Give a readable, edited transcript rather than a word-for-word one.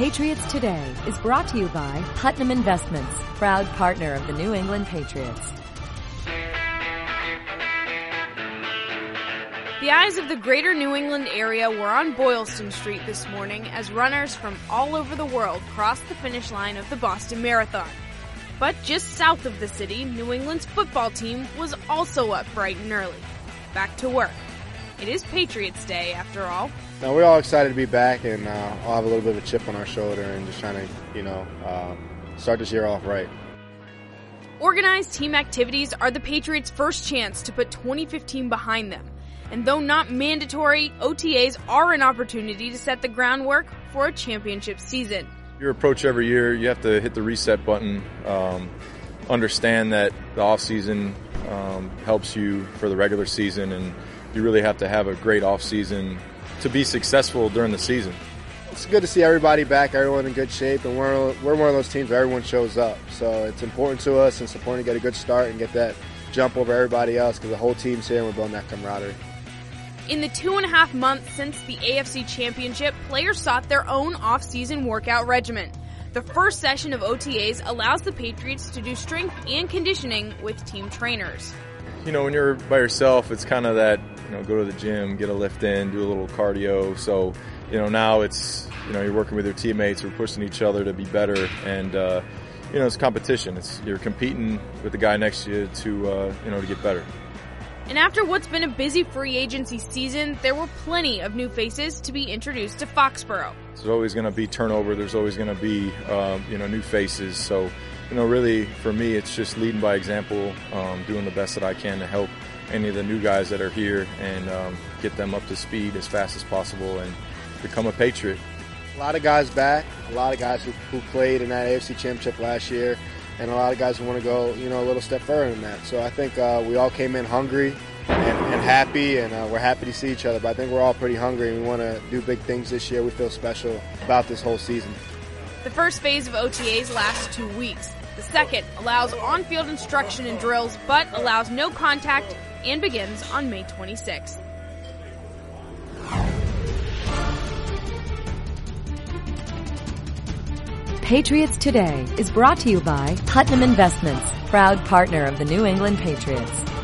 Patriots Today is brought to you by Putnam Investments, proud partner of the New England Patriots. The eyes of the greater New England area were on Boylston Street this morning as runners from all over the world crossed the finish line of the Boston Marathon. But just south of the city, New England's football team was also up bright and early. Back to work. It is Patriots Day, after all. Now, we're all excited to be back, and I'll have a little bit of a chip on our shoulder and just trying to, start this year off right. Organized team activities are the Patriots' first chance to put 2015 behind them. And though not mandatory, OTAs are an opportunity to set the groundwork for a championship season. Your approach every year, you have to hit the reset button, understand that the off-season helps you for the regular season, and you really have to have a great off-season to be successful during the season. It's good to see everybody back, everyone in good shape, and we're one of those teams where everyone shows up. So it's important to us, and it's important to get a good start and get that jump over everybody else because the whole team's here and we're building that camaraderie. In the 2.5 months since the AFC Championship, players sought their own off-season workout regimen. The first session of OTAs allows the Patriots to do strength and conditioning with team trainers. When you're by yourself, it's kind of that, go to the gym, get a lift in, do a little cardio. So, now it's, you're working with your teammates, we're pushing each other to be better. And, it's competition. You're competing with the guy next to you to get better. And after what's been a busy free agency season, there were plenty of new faces to be introduced to Foxborough. There's always going to be turnover. There's always going to be, new faces. So, really for me, it's just leading by example, doing the best that I can to help any of the new guys that are here and get them up to speed as fast as possible and become a Patriot. A lot of guys back, a lot of guys who played in that AFC Championship last year, and a lot of guys who want to go, a little step further than that. So I think we all came in hungry and happy, and we're happy to see each other. But I think we're all pretty hungry, and we want to do big things this year. We feel special about this whole season. The first phase of OTAs lasts 2 weeks. The second allows on-field instruction and drills, but allows no contact and begins on May 26th. Patriots Today is brought to you by Putnam Investments, proud partner of the New England Patriots.